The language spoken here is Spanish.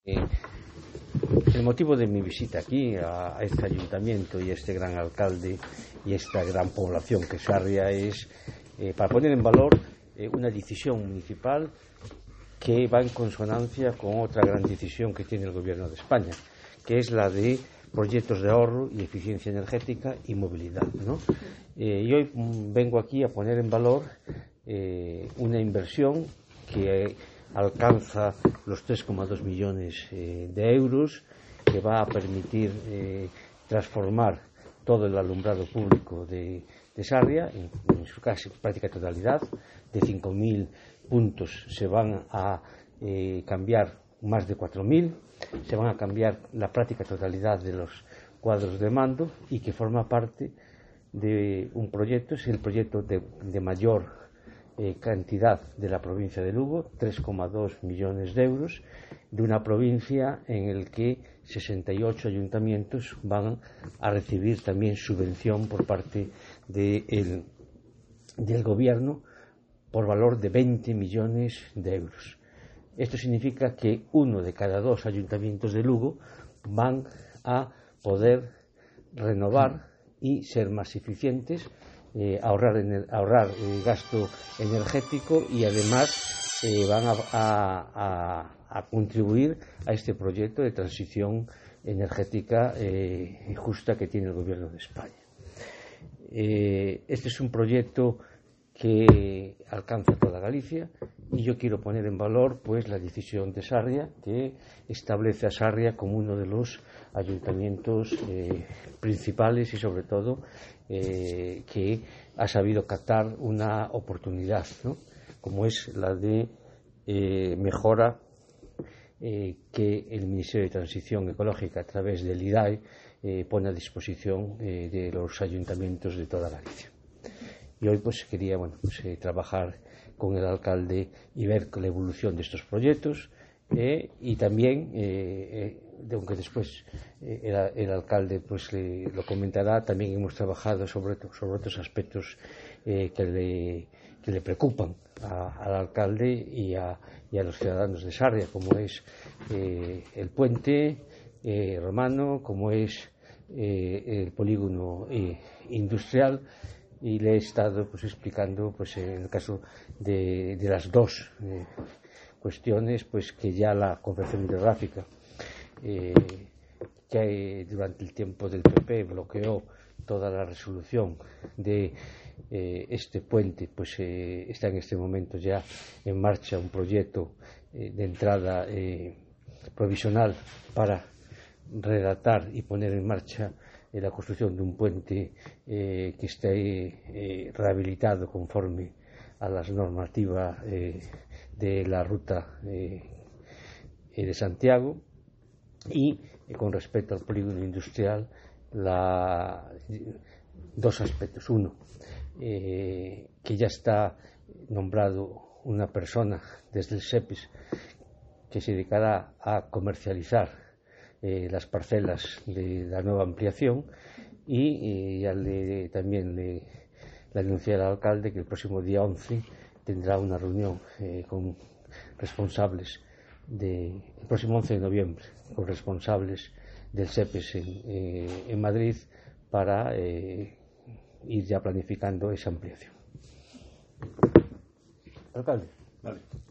El motivo de mi visita aquí a este ayuntamiento y a este gran alcalde y esta gran población que es Sarria es para poner en valor una decisión municipal que va en consonancia con otra gran decisión que tiene el Gobierno de España, que es la de proyectos de ahorro y eficiencia energética y movilidad, ¿no? Y hoy vengo aquí a poner en valor una inversión que alcanza los 3,2 millones de euros, que va a permitir transformar todo el alumbrado público de Sarria en su casi práctica totalidad. De 5.000 puntos se van a cambiar más de 4.000, se van a cambiar la práctica totalidad de los cuadros de mando, y que forma parte de un proyecto, es el proyecto de mayor cantidad de la provincia de Lugo, 3,2 millones de euros, de una provincia en el que 68 ayuntamientos van a recibir también subvención por parte del gobierno por valor de 20 millones de euros. Esto significa que 1 de cada 2 ayuntamientos de Lugo van a poder renovar y ser más eficientes, ahorrar gasto energético, y además van a contribuir a este proyecto de transición energética justa que tiene el Gobierno de España. Este es un proyecto que alcanza toda Galicia, y yo quiero poner en valor pues la decisión de Sarria, que establece a Sarria como uno de los ayuntamientos principales y sobre todo que ha sabido captar una oportunidad, ¿no?, como es la de mejora que el Ministerio de Transición Ecológica, a través del IDAE, pone a disposición de los ayuntamientos de toda Galicia. Y hoy pues quería trabajar con el alcalde y ver la evolución de estos proyectos, y también, aunque después el alcalde pues lo comentará, también hemos trabajado sobre otros aspectos que le preocupan al alcalde y a los ciudadanos de Sarria, como es el puente romano, como es el polígono industrial. Y le he estado explicando en el caso de las dos cuestiones, que ya la Confederación Hidrográfica, que durante el tiempo del PP bloqueó toda la resolución de este puente, está en este momento ya en marcha un proyecto de entrada provisional para redactar y poner en marcha la construcción de un puente que esté rehabilitado conforme a las normativas de la ruta de Santiago. Y con respecto al polígono industrial, dos aspectos. Uno, que ya está nombrado una persona desde el SEPES que se dedicará a comercializar las parcelas de la nueva ampliación, y ya también le anuncié al alcalde que el próximo día 11 tendrá una reunión con responsables el próximo 11 de noviembre con responsables del SEPES en Madrid, para ir ya planificando esa ampliación. Alcalde. Vale.